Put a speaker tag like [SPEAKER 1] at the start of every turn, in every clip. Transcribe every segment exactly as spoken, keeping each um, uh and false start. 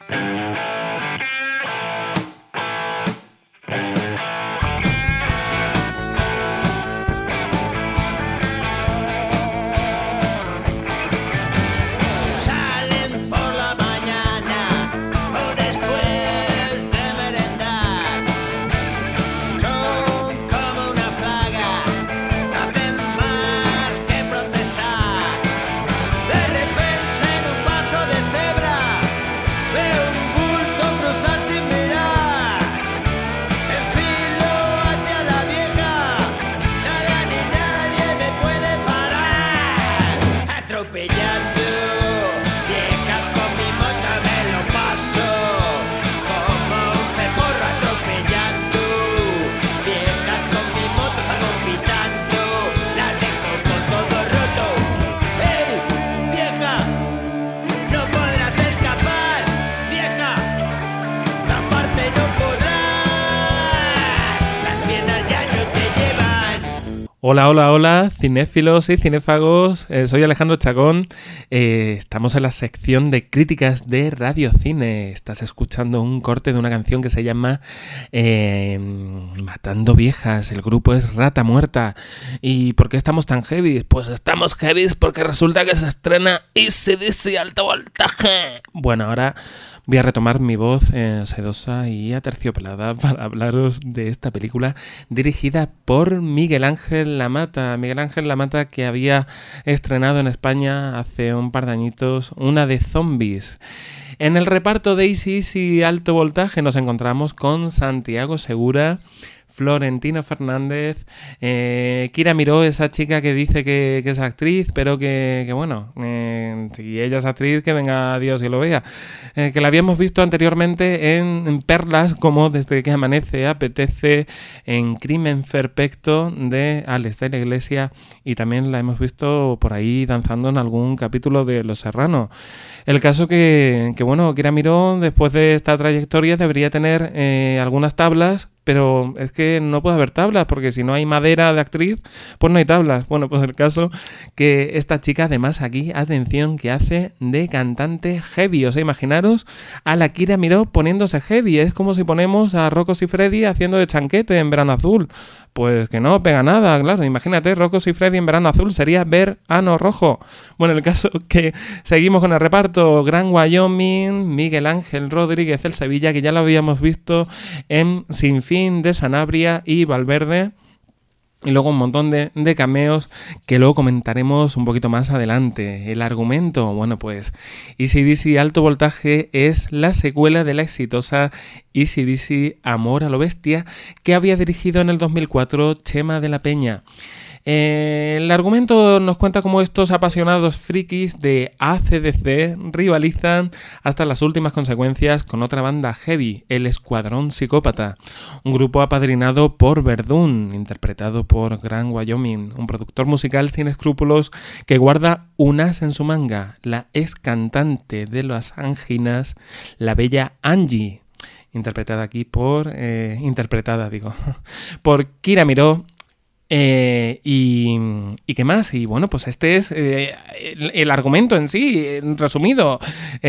[SPEAKER 1] Hola, hola, hola, cinéfilos y cinéfagos, eh, soy Alejandro Chacón, eh, estamos en la sección de críticas de Radio Cine. Estás escuchando un corte de una canción que se llama eh, Matando Viejas, el grupo es Rata Muerta. ¿Y por qué estamos tan heavy? Pues estamos heavy porque resulta que se estrena A C D C Alto Voltaje. Bueno, ahora voy a retomar mi voz eh, sedosa y aterciopelada para hablaros de esta película dirigida por Miguel Ángel Lamata. Miguel Ángel Lamata, que había estrenado en España hace un par de añitos una de zombies. En el reparto de A C D C Alto Voltaje nos encontramos con Santiago Segura, Florentino Fernández, eh, Kira Miró, esa chica que dice que, que es actriz, pero que, que bueno, eh, si ella es actriz, que venga Dios y lo vea. Eh, que la habíamos visto anteriormente en, en Perlas, como Desde que amanece apetece, en Crimen Perfecto de Alex de la Iglesia, y también la hemos visto por ahí danzando en algún capítulo de Los Serrano. El caso que, que bueno, Kira Miró, después de esta trayectoria, debería tener eh, algunas tablas, pero es que no puede haber tablas, porque si no hay madera de actriz, pues no hay tablas. Bueno, pues el caso que esta chica, además aquí, atención, que hace de cantante heavy. O sea, imaginaros a la Kira Miró poniéndose heavy. Es como si ponemos a Rocco Siffredi haciendo de Chanquete en Verano Azul. Pues que no pega nada, claro. Imagínate, Rocco Siffredi en Verano Azul sería ver ano rojo. Bueno, el caso que seguimos con el reparto. Gran Wyoming, Miguel Ángel Rodríguez el Sevilla, que ya lo habíamos visto en Sin Fin de Sanabria y Valverde. Y luego un montón de, de cameos que luego comentaremos un poquito más adelante. El argumento, bueno, pues A C D C Alto Voltaje es la secuela de la exitosa A C D C Amor a lo Bestia, que había dirigido en el dos mil cuatro Chema de la Peña. Eh, el argumento nos cuenta cómo estos apasionados frikis de A C D C rivalizan hasta las últimas consecuencias con otra banda heavy, el Escuadrón Psicópata, un grupo apadrinado por Verdún, interpretado por Gran Wyoming, un productor musical sin escrúpulos que guarda un as en su manga, la ex cantante de Las Anginas, la bella Angie, interpretada aquí por eh, interpretada digo por Kira Miró. Eh, y, ¿Y qué más? Y bueno, pues este es eh, el, el argumento en sí, resumido.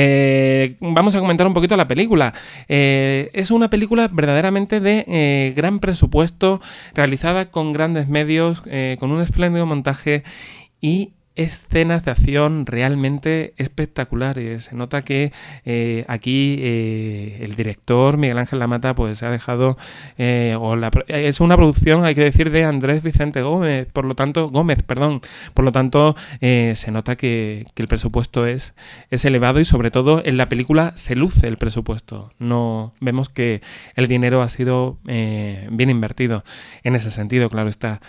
[SPEAKER 1] Eh, vamos a comentar un poquito la película. Eh, es una película verdaderamente de eh, gran presupuesto, realizada con grandes medios, eh, con un espléndido montaje y escenas de acción realmente espectaculares. Se nota que eh, aquí eh, el director Miguel Ángel Lamata pues se ha dejado eh, o la, es una producción, hay que decir, de Andrés Vicente Gómez, por lo tanto Gómez, perdón, por lo tanto eh, se nota que, que el presupuesto es, es elevado y sobre todo en la película se luce el presupuesto. No vemos que el dinero ha sido eh, bien invertido en ese sentido, claro está.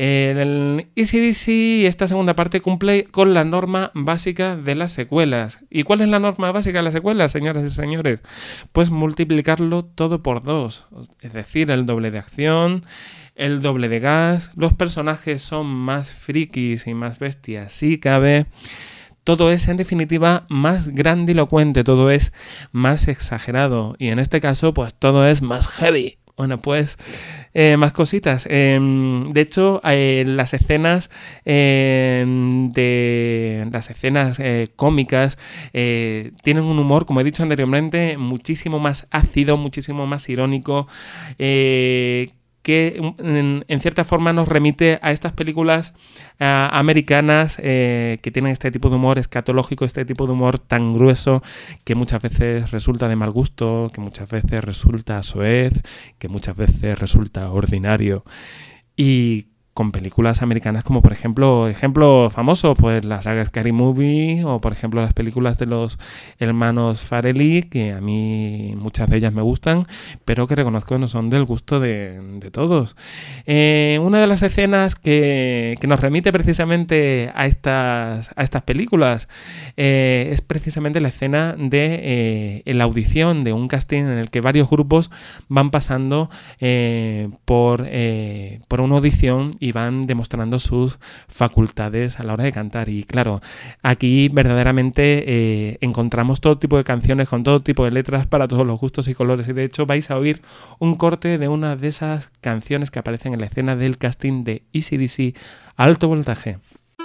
[SPEAKER 1] El A C D C, esta segunda parte, cumple con la norma básica de las secuelas. ¿Y cuál es la norma básica de las secuelas, señoras y señores? Pues multiplicarlo todo por dos. Es decir, el doble de acción, el doble de gas, los personajes son más frikis y más bestias si cabe. Todo es, en definitiva, más grandilocuente, todo es más exagerado. Y en este caso, pues todo es más heavy. Bueno, pues eh, más cositas. Eh, de hecho, eh, las escenas eh, de las escenas eh, cómicas eh, tienen un humor, como he dicho anteriormente, muchísimo más ácido, muchísimo más irónico, eh, que en, en cierta forma nos remite a estas películas uh, americanas eh, que tienen este tipo de humor escatológico, este tipo de humor tan grueso que muchas veces resulta de mal gusto, que muchas veces resulta soez, que muchas veces resulta ordinario. Y con películas americanas como, por ejemplo, ejemplo famoso, pues la saga Scary Movie, o por ejemplo las películas de los hermanos Farrelly, que a mí muchas de ellas me gustan, pero que reconozco que no son del gusto de, de todos. Eh, una de las escenas que, que nos remite precisamente a estas, a estas películas eh, es precisamente la escena de eh, la audición de un casting en el que varios grupos van pasando eh, por, eh, por una audición y van demostrando sus facultades a la hora de cantar. Y claro, aquí verdaderamente eh, encontramos todo tipo de canciones con todo tipo de letras para todos los gustos y colores. Y de hecho vais a oír un corte de una de esas canciones que aparecen en la escena del casting de A C D C Alto Voltaje.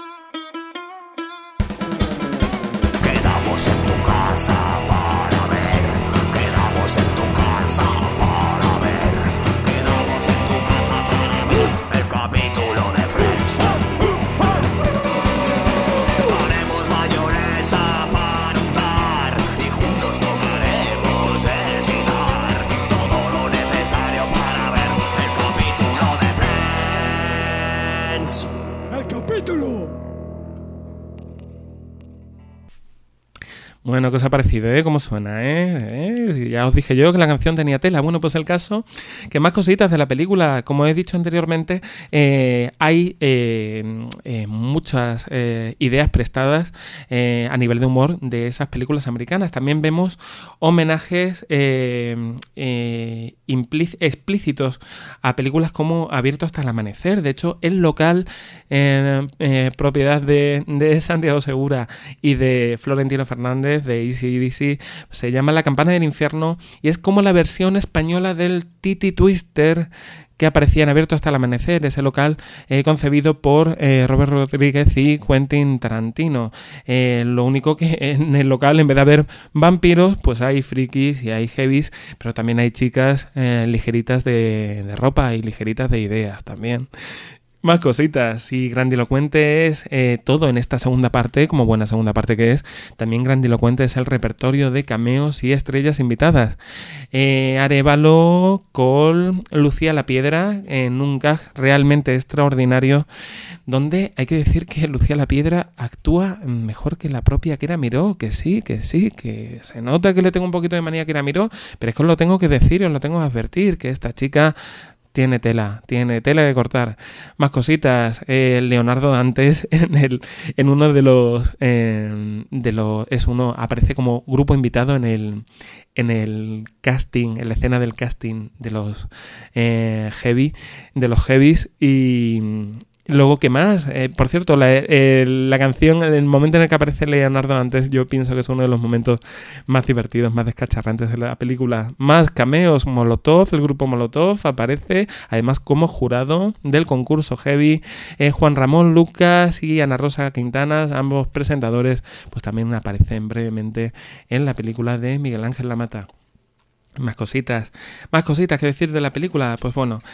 [SPEAKER 2] Quedamos en tu casa para ver, quedamos en tu casa para ver, quedamos en tu casa para ver el capítulo de Friends. Ponemos mayonesa para untar y juntos tomaremos el citar. Todo lo necesario para ver el capítulo de Friends. ¡El capítulo!
[SPEAKER 1] Bueno, ¿qué os ha parecido, eh? ¿Cómo suena, eh? ¿Eh? Ya os dije yo que la canción tenía tela. Bueno, pues el caso, que más cositas de la película. Como he dicho anteriormente, eh, hay eh, eh, muchas eh, ideas prestadas eh, a nivel de humor de esas películas americanas. También vemos homenajes eh, eh, implíc- explícitos a películas como Abierto hasta el amanecer. De hecho, el local, eh, eh, propiedad de, de Santiago Segura y de Florentino Fernández, de A C D C, se llama La Campana del Infierno y es como la versión española del Titi Twister que aparecía en Abierto hasta el amanecer, ese local eh, concebido por eh, Robert Rodríguez y Quentin Tarantino. Eh, lo único que en el local, en vez de haber vampiros, pues hay frikis y hay heavies, pero también hay chicas eh, ligeritas de, de ropa y ligeritas de ideas también. Más cositas, y grandilocuente es eh, todo en esta segunda parte, como buena segunda parte que es. También grandilocuente es el repertorio de cameos y estrellas invitadas. Eh, Arévalo, Cole, Lucía La Piedra, en un gag realmente extraordinario, donde hay que decir que Lucía La Piedra actúa mejor que la propia Kira Miró, que sí, que sí, que se nota que le tengo un poquito de manía a Kira Miró, pero es que os lo tengo que decir, os lo tengo que advertir, que esta chica tiene tela, tiene tela de cortar. Más cositas. Eh, Leonardo Dantes en el, en uno de los, eh, de los, es uno, aparece como grupo invitado en el, en el casting, en la escena del casting de los eh, heavy, de los heavies y luego, ¿qué más? Eh, por cierto, la, eh, la canción, el momento en el que aparece Leonardo Dantes, yo pienso que es uno de los momentos más divertidos, más descacharrantes de la película. Más cameos, Molotov, el grupo Molotov aparece, además como jurado del concurso Heavy. Eh, Juan Ramón Lucas y Ana Rosa Quintana, ambos presentadores, pues también aparecen brevemente en la película de Miguel Ángel Lamata. Más cositas, más cositas que decir de la película. Pues bueno,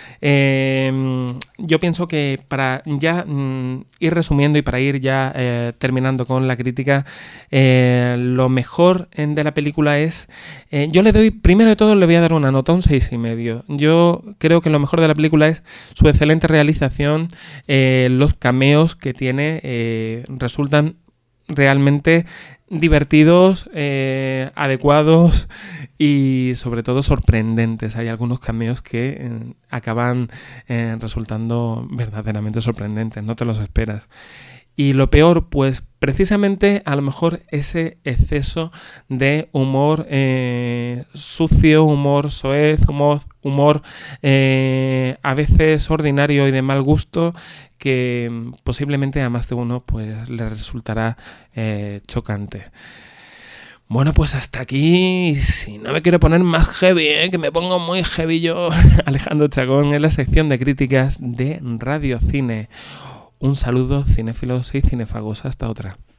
[SPEAKER 1] eh, yo pienso que para ya mm, ir resumiendo y para ir ya eh, terminando con la crítica, eh, lo mejor de la película es, eh, yo le doy, primero de todo le voy a dar una nota, un seis y medio. Yo creo que lo mejor de la película es su excelente realización, eh, los cameos que tiene eh, resultan realmente divertidos, eh, adecuados y sobre todo sorprendentes. Hay algunos cameos que eh, acaban eh, resultando verdaderamente sorprendentes, no te los esperas. Y lo peor, pues precisamente a lo mejor ese exceso de humor eh, sucio, humor soez, humor, humor eh, a veces ordinario y de mal gusto, que posiblemente a más de uno pues le resultará eh, chocante. Bueno, pues hasta aquí. Si no me quiero poner más heavy, ¿eh? Que me pongo muy heavy yo. Alejandro Chacón en la sección de críticas de Radio Cine. Un saludo, cinéfilos y cinefagos. Hasta otra.